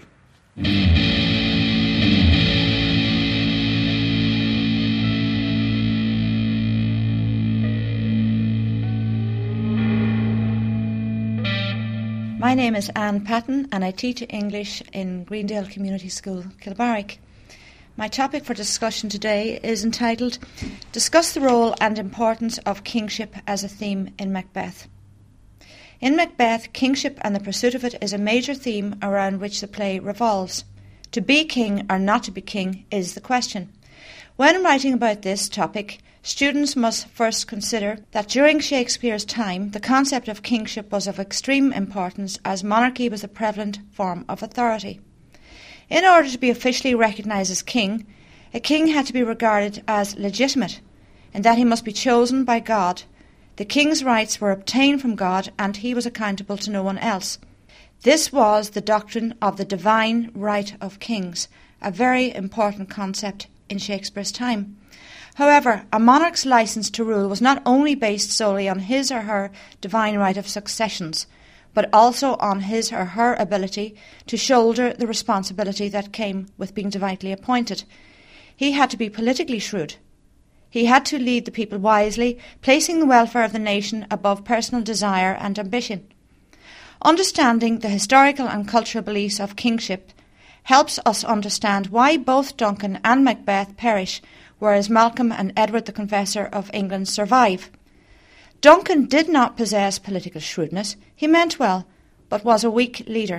Speaker 2: My name is Anne Patton and I teach English in Greendale Community School, Kilbarrack. My topic for discussion today is entitled Discuss the Role and Importance of Kingship as a Theme in Macbeth. In Macbeth, kingship and the pursuit of it is a major theme around which the play revolves. To be king or not to be king is the question. When writing about this topic, students must first consider that during Shakespeare's time, the concept of kingship was of extreme importance as monarchy was the prevalent form of authority. In order to be officially recognised as king, a king had to be regarded as legitimate, in that he must be chosen by God. The king's rights were obtained from God, and he was accountable to no one else. This was the doctrine of the divine right of kings, a very important concept in Shakespeare's time. However, a monarch's licence to rule was not only based solely on his or her divine right of successions, but also on his or her ability to shoulder the responsibility that came with being divinely appointed. He had to be politically shrewd. He had to lead the people wisely, placing the welfare of the nation above personal desire and ambition. Understanding the historical and cultural beliefs of kingship helps us understand why both Duncan and Macbeth perish, whereas Malcolm and Edward the Confessor of England survive. Duncan did not possess political shrewdness. He meant well, but was a weak leader.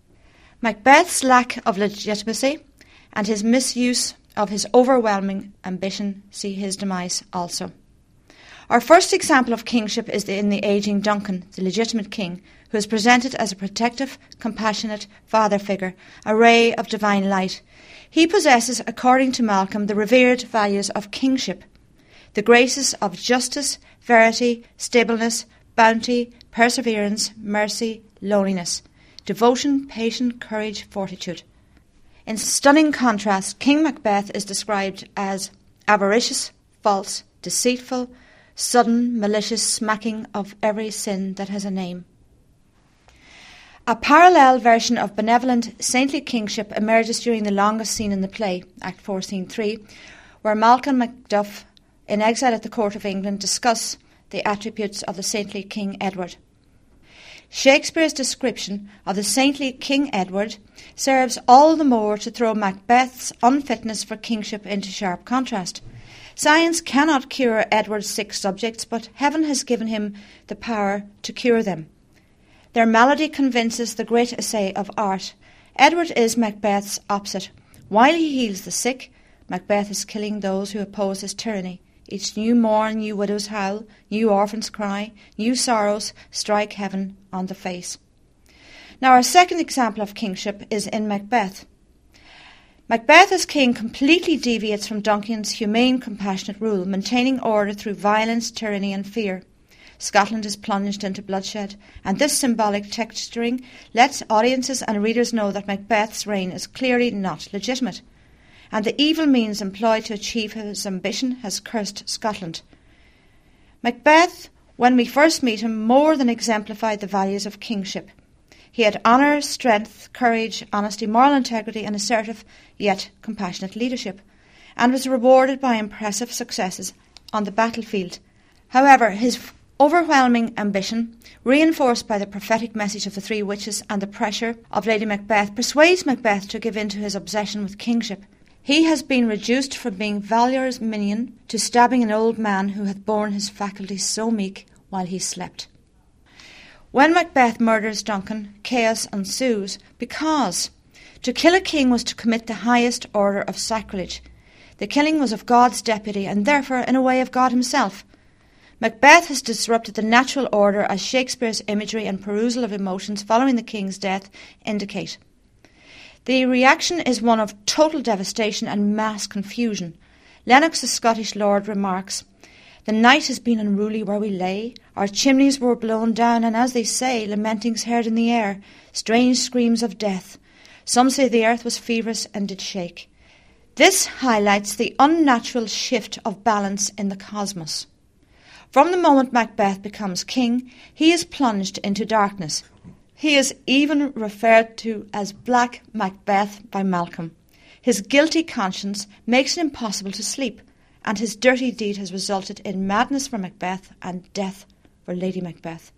Speaker 2: Macbeth's lack of legitimacy and his misuse of his overwhelming ambition see his demise also. Our first example of kingship is in the ageing Duncan, the legitimate king, who is presented as a protective, compassionate father figure, a ray of divine light. He possesses, according to Malcolm, the revered values of kingship, the graces of justice, verity, stableness, bounty, perseverance, mercy, loneliness, devotion, patience, courage, fortitude. In stunning contrast, King Macbeth is described as avaricious, false, deceitful, sudden, malicious, smacking of every sin that has a name. A parallel version of benevolent, saintly kingship emerges during the longest scene in the play, Act 4, Scene 3, where Malcolm Macduff, in exile at the court of England, discuss the attributes of the saintly King Edward. Shakespeare's description of the saintly King Edward serves all the more to throw Macbeth's unfitness for kingship into sharp contrast. Science cannot cure Edward's sick subjects, but heaven has given him the power to cure them. Their malady convinces the great essay of art. Edward is Macbeth's opposite. While he heals the sick, Macbeth is killing those who oppose his tyranny. Each new morn, new widows howl, new orphans cry, new sorrows strike heaven on the face. Now our second example of kingship is in Macbeth. Macbeth as king completely deviates from Duncan's humane, compassionate rule, maintaining order through violence, tyranny and fear. Scotland is plunged into bloodshed, and this symbolic texturing lets audiences and readers know that Macbeth's reign is clearly not legitimate, and the evil means employed to achieve his ambition has cursed Scotland. Macbeth, when we first meet him, more than exemplified the values of kingship. He had honour, strength, courage, honesty, moral integrity and assertive yet compassionate leadership, and was rewarded by impressive successes on the battlefield. However, his overwhelming ambition, reinforced by the prophetic message of the three witches and the pressure of Lady Macbeth, persuades Macbeth to give in to his obsession with kingship. He has been reduced from being Valor's minion to stabbing an old man who hath borne his faculties so meek while he slept. When Macbeth murders Duncan, chaos ensues, because to kill a king was to commit the highest order of sacrilege. The killing was of God's deputy, and therefore in a way of God himself. Macbeth has disrupted the natural order, as Shakespeare's imagery and perusal of emotions following the king's death indicate. The reaction is one of total devastation and mass confusion. Lennox, the Scottish lord, remarks, "The night has been unruly where we lay. Our chimneys were blown down, and as they say, lamentings heard in the air, strange screams of death. Some say the earth was feverish and did shake." This highlights the unnatural shift of balance in the cosmos. From the moment Macbeth becomes king, he is plunged into darkness. He is even referred to as Black Macbeth by Malcolm. His guilty conscience makes it impossible to sleep, and his dirty deed has resulted in madness for Macbeth and death for Lady Macbeth.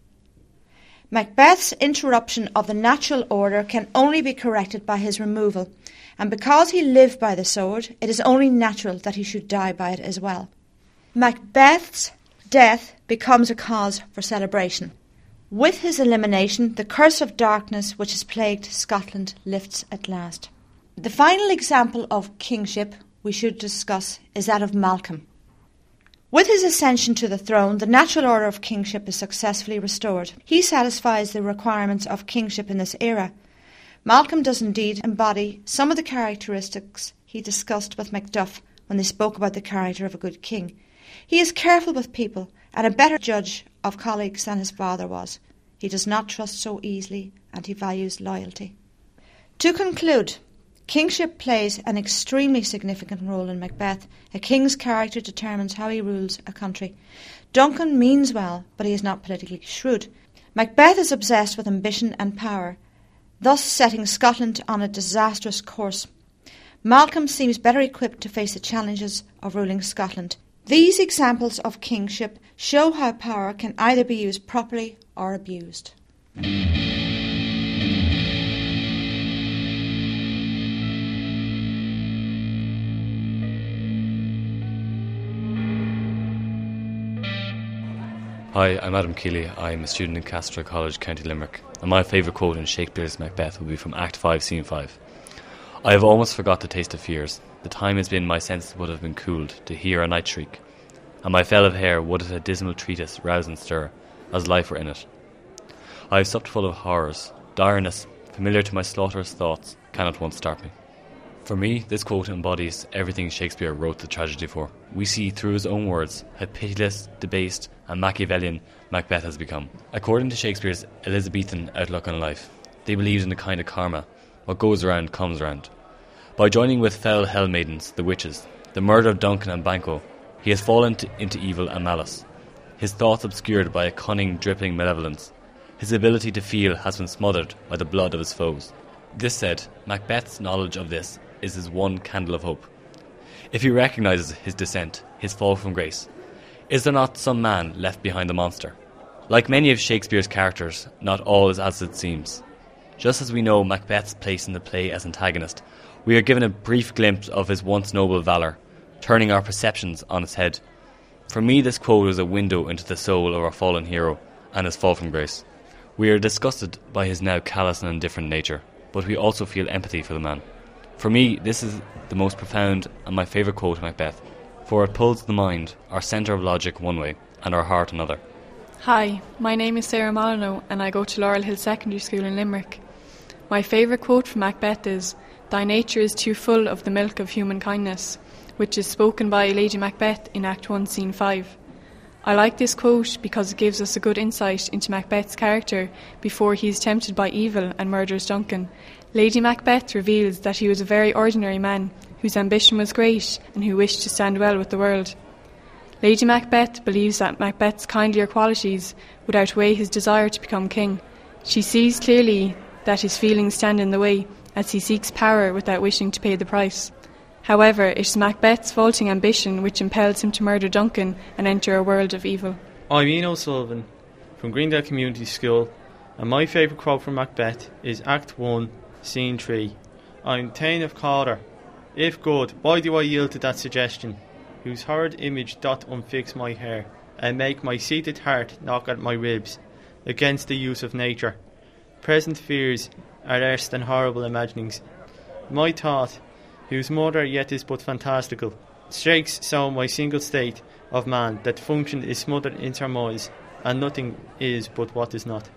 Speaker 2: Macbeth's interruption of the natural order can only be corrected by his removal, and because he lived by the sword, it is only natural that he should die by it as well. Macbeth's death becomes a cause for celebration. With his elimination, the curse of darkness which has plagued Scotland lifts at last. The final example of kingship we should discuss is that of Malcolm. With his ascension to the throne, the natural order of kingship is successfully restored. He satisfies the requirements of kingship in this era. Malcolm does indeed embody some of the characteristics he discussed with Macduff when they spoke about the character of a good king. He is careful with people and a better judge of colleagues than his father was. He does not trust so easily, and he values loyalty. To conclude, kingship plays an extremely significant role in Macbeth. A king's character determines how he rules a country. Duncan means well, but he is not politically shrewd. Macbeth is obsessed with ambition and power, thus setting Scotland on a disastrous course. Malcolm seems better equipped to face the challenges of ruling Scotland. These examples of kingship show how power can either be used properly or abused.
Speaker 4: Hi, I'm Adam Keeley. I'm a student in Castro College, County Limerick, and my favourite quote in Shakespeare's Macbeth will be from Act 5, Scene 5. "I have almost forgot the taste of fears. The time has been my senses would have been cooled to hear a night shriek, and my fell of hair would at a dismal treatise rouse and stir, as life were in it. I have supped full of horrors. Direness, familiar to my slaughterous thoughts, cannot once start me." For me, this quote embodies everything Shakespeare wrote the tragedy for. We see through his own words how pitiless, debased and Machiavellian Macbeth has become. According to Shakespeare's Elizabethan outlook on life, they believed in a kind of karma. What goes around comes around. By joining with fell hell maidens, the witches, the murder of Duncan and Banquo, he has fallen into evil and malice. His thoughts obscured by a cunning, dripping malevolence. His ability to feel has been smothered by the blood of his foes. This said, Macbeth's knowledge of this is his one candle of hope. If he recognises his descent, his fall from grace, is there not some man left behind the monster? Like many of Shakespeare's characters, not all is as it seems. Just as we know Macbeth's place in the play as antagonist, we are given a brief glimpse of his once noble valour, turning our perceptions on its head. For me, this quote is a window into the soul of our fallen hero and his fall from grace. We are disgusted by his now callous and indifferent nature, but we also feel empathy for the man. For me, this is the most profound and my favourite quote of Macbeth, for it pulls the mind, our centre of logic, one way, and our heart another.
Speaker 6: Hi, my name is Sarah Molyneux and I go to Laurel Hill Secondary School in Limerick. My favourite quote from Macbeth is, "Thy nature is too full of the milk of human kindness," which is spoken by Lady Macbeth in Act 1, Scene 5. I like this quote because it gives us a good insight into Macbeth's character before he is tempted by evil and murders Duncan. Lady Macbeth reveals that he was a very ordinary man whose ambition was great and who wished to stand well with the world. Lady Macbeth believes that Macbeth's kindlier qualities would outweigh his desire to become king. She sees clearly that his feelings stand in the way as he seeks power without wishing to pay the price. However, it is Macbeth's vaulting ambition which impels him to murder Duncan and enter a world of evil.
Speaker 5: I'm Ian O'Sullivan from Greendale Community School, and my favourite quote from Macbeth is Act 1, Scene 3. I'm Thane of Cawdor. If good, why do I yield to that suggestion? Whose horrid image doth unfix my hair, and make my seated heart knock at my ribs, against the use of nature. Present fears are less than horrible imaginings. My thought, whose mother yet is but fantastical, shakes so my single state of man that function is smothered in surmise, and nothing is but what is not.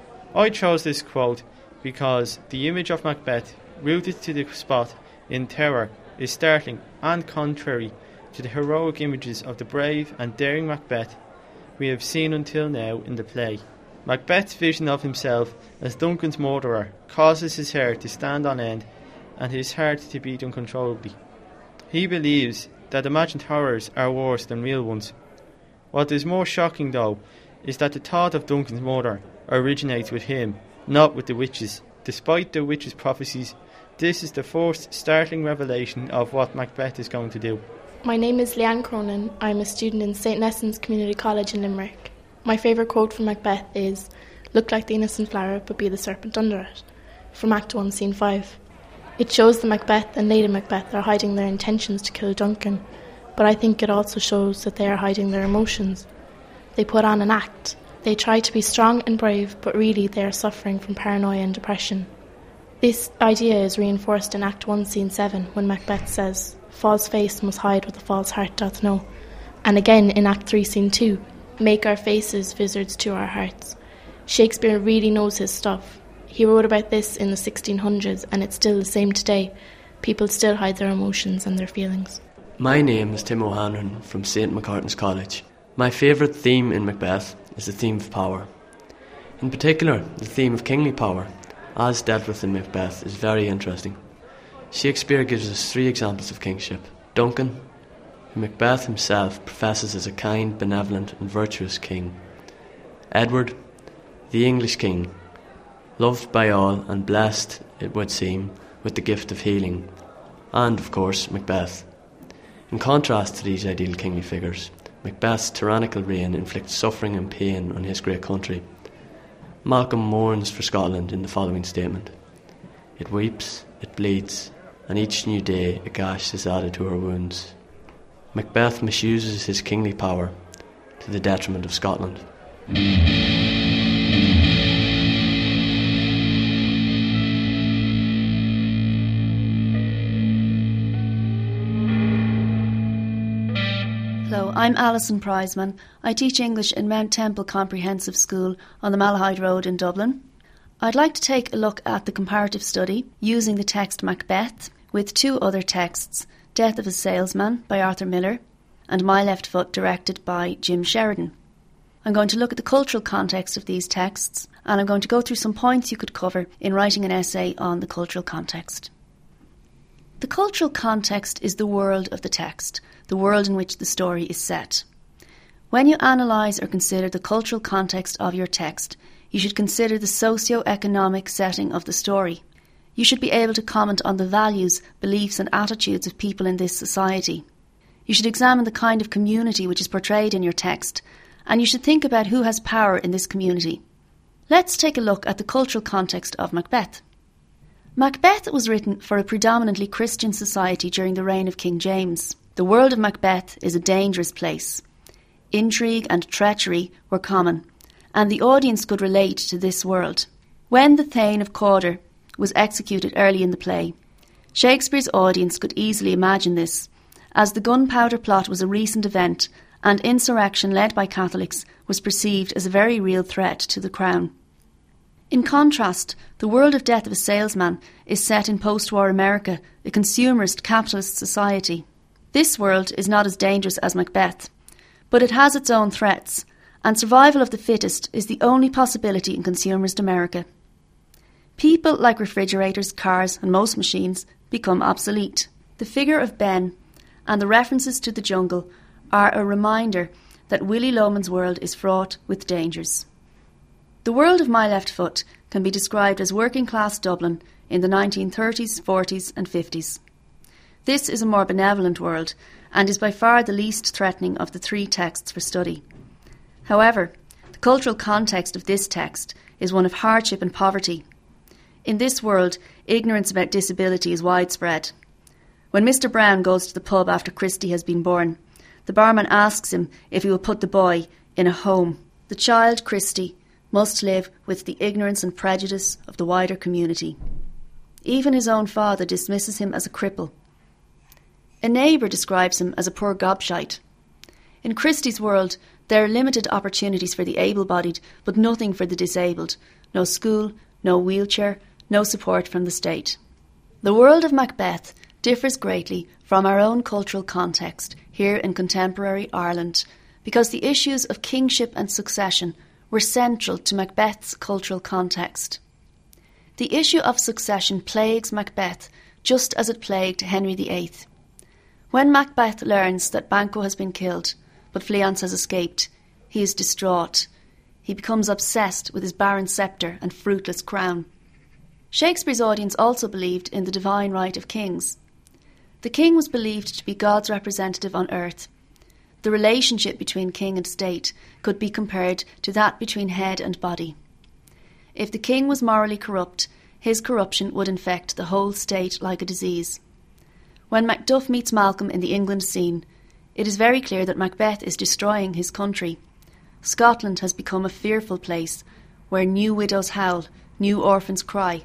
Speaker 5: I chose this quote because the image of Macbeth, rooted to the spot in terror, is startling and contrary to the heroic images of the brave and daring Macbeth we have seen until now in the play. Macbeth's vision of himself as Duncan's murderer causes his hair to stand on end and his heart to beat uncontrollably. He believes that imagined horrors are worse than real ones. What is more shocking, though, is that the thought of Duncan's murder originates with him, not with the witches. Despite the witches' prophecies, this is the first startling revelation of what Macbeth is going to do.
Speaker 7: My name is Leanne Cronin. I'm a student in St Nesson's Community College in Limerick. My favourite quote from Macbeth is, "Look like the innocent flower, but be the serpent under it," from Act 1, Scene 5. It shows that Macbeth and Lady Macbeth are hiding their intentions to kill Duncan, but I think it also shows that they are hiding their emotions. They put on an act. They try to be strong and brave, but really they are suffering from paranoia and depression. This idea is reinforced in Act 1, Scene 7, when Macbeth says, "False face must hide what the false heart doth know," and again in Act 3, Scene 2, "Make our faces vizards to our hearts." Shakespeare really knows his stuff. He wrote about this in the 1600s, and it's still the same today. People still hide their emotions and their feelings.
Speaker 23: My name is Tim O'Hanlon from St Macartn's College. My favourite theme in Macbeth is the theme of power. In particular, the theme of kingly power, as dealt with in Macbeth, is very interesting. Shakespeare gives us 3 examples of kingship. Duncan, who Macbeth himself professes as a kind, benevolent and virtuous king. Edward, the English king, loved by all and blessed, it would seem, with the gift of healing. And, of course, Macbeth. In contrast to these ideal kingly figures, Macbeth's tyrannical reign inflicts suffering and pain on his great country. Malcolm mourns for Scotland in the following statement: "It weeps, it bleeds, and each new day a gash is added to her wounds." Macbeth misuses his kingly power to the detriment of Scotland.
Speaker 24: Hello, I'm Alison Prizeman. I teach English in Mount Temple Comprehensive School on the Malahide Road in Dublin. I'd like to take a look at the comparative study using the text Macbeth with 2 other texts, Death of a Salesman by Arthur Miller and My Left Foot, directed by Jim Sheridan. I'm going to look at the cultural context of these texts, and I'm going to go through some points you could cover in writing an essay on the cultural context. The cultural context is the world of the text, the world in which the story is set. When you analyse or consider the cultural context of your text, you should consider the socio-economic setting of the story. You should be able to comment on the values, beliefs and attitudes of people in this society. You should examine the kind of community which is portrayed in your text, and you should think about who has power in this community. Let's take a look at the cultural context of Macbeth. Macbeth was written for a predominantly Christian society during the reign of King James. The world of Macbeth is a dangerous place. Intrigue and treachery were common, and the audience could relate to this world. When the Thane of Cawdor was executed early in the play, Shakespeare's audience could easily imagine this, as the gunpowder plot was a recent event and insurrection led by Catholics was perceived as a very real threat to the crown. In contrast, the world of Death of a Salesman is set in post-war America, a consumerist capitalist society. This world is not as dangerous as Macbeth, But it has its own threats, and survival of the fittest is the only possibility in consumerist America. People like refrigerators, cars, and most machines become obsolete. The figure of Ben and the references to the jungle are a reminder that Willy Loman's world is fraught with dangers. The world of My Left Foot can be described as working-class Dublin in the 1930s, 40s and 50s. This is a more benevolent world and is by far the least threatening of the three texts for study. However, the cultural context of this text is one of hardship and poverty. In this world, ignorance about disability is widespread. When Mr. Brown goes to the pub after Christy has been born, the barman asks him if he will put the boy in a home. The child, Christy, must live with the ignorance and prejudice of the wider community. Even his own father dismisses him as a cripple. A neighbour describes him as a poor gobshite. In Christy's world, there are limited opportunities for the able-bodied, but nothing for the disabled. No school, no wheelchair, no support from the state. The world of Macbeth differs greatly from our own cultural context here in contemporary Ireland, because the issues of kingship and succession were central to Macbeth's cultural context. The issue of succession plagues Macbeth just as it plagued Henry VIII. When Macbeth learns that Banquo has been killed, but Fleance has escaped, he is distraught. He becomes obsessed with his barren sceptre and fruitless crown. Shakespeare's audience also believed in the divine right of kings. The king was believed to be God's representative on earth. The relationship between king and state could be compared to that between head and body. If the king was morally corrupt, his corruption would infect the whole state like a disease. When Macduff meets Malcolm in the England scene, it is very clear that Macbeth is destroying his country. Scotland has become a fearful place where new widows howl, new orphans cry.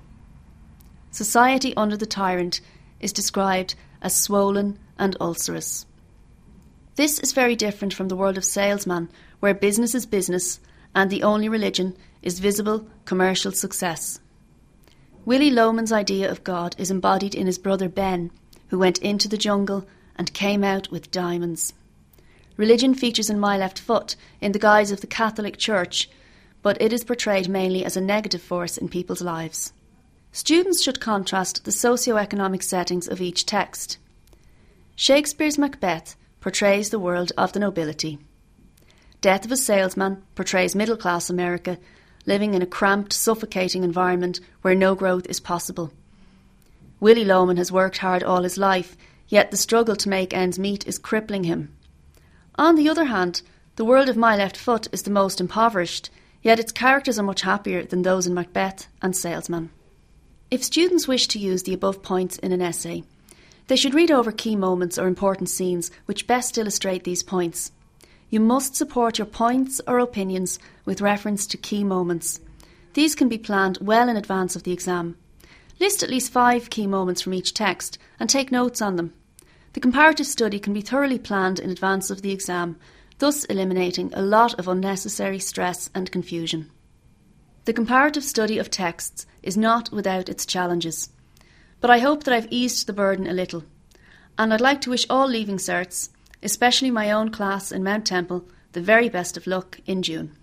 Speaker 24: Society under the tyrant is described as swollen and ulcerous. This is very different from the world of salesman, where business is business and the only religion is visible commercial success. Willy Loman's idea of God is embodied in his brother Ben, who went into the jungle and came out with diamonds. Religion features in My Left Foot in the guise of the Catholic Church, but it is portrayed mainly as a negative force in people's lives. Students should contrast the socio-economic settings of each text. Shakespeare's Macbeth portrays the world of the nobility. Death of a Salesman portrays middle-class America living in a cramped, suffocating environment where no growth is possible. Willy Loman has worked hard all his life, yet the struggle to make ends meet is crippling him. On the other hand, the world of My Left Foot is the most impoverished, yet its characters are much happier than those in Macbeth and Salesman. If students wish to use the above points in an essay, they should read over key moments or important scenes which best illustrate these points. You must support your points or opinions with reference to key moments. These can be planned well in advance of the exam. List at least 5 key moments from each text and take notes on them. The comparative study can be thoroughly planned in advance of the exam, thus eliminating a lot of unnecessary stress and confusion. The comparative study of texts is not without its challenges, but I hope that I've eased the burden a little, and I'd like to wish all Leaving Certs, especially my own class in Mount Temple, the very best of luck in June.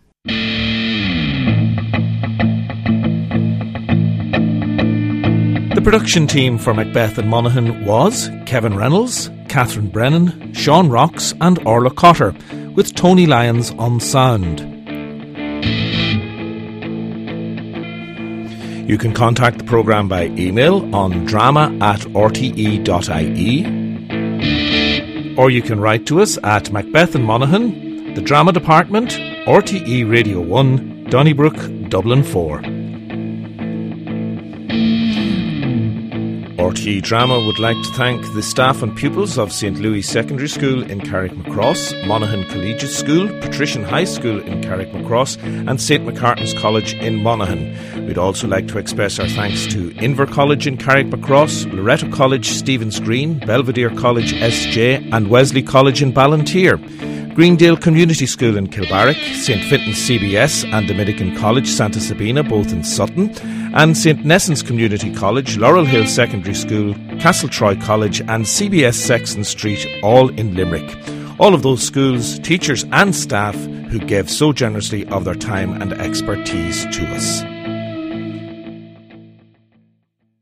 Speaker 1: The production team for Macbeth and Monaghan was Kevin Reynolds, Catherine Brennan, Sean Rocks and Orla Cotter, with Tony Lyons on sound. You can contact the programme by email on drama@rte.ie, or you can write to us at Macbeth and Monaghan, the Drama Department, RTE Radio 1, Donnybrook, Dublin 4. RTE Drama would like to thank the staff and pupils of St. Louis Secondary School in Carrickmacross, Monaghan Collegiate School, Patrician High School in Carrickmacross and St. Macartn's College in Monaghan. We'd also like to express our thanks to Inver College in Carrickmacross, Loreto College, Stevens Green, Belvedere College SJ and Wesley College in Ballantyre, Greendale Community School in Kilbarrack, St. Fintan's CBS and Dominican College Santa Sabina, both in Sutton, and St. Nessans Community College, Laurel Hill Secondary School, Castletroy College and CBS Sexton Street, all in Limerick. All of those schools, teachers and staff who gave so generously of their time and expertise to us.